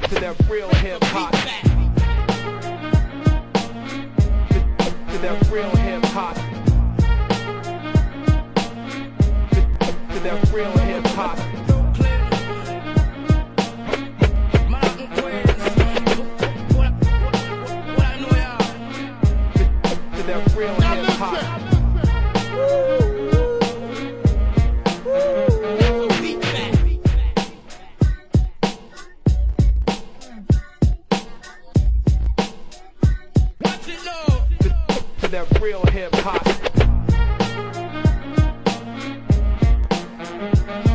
to that real hip hop. To that real hip hop. To that real hip hop. To that real hip hop. To that real hip hop.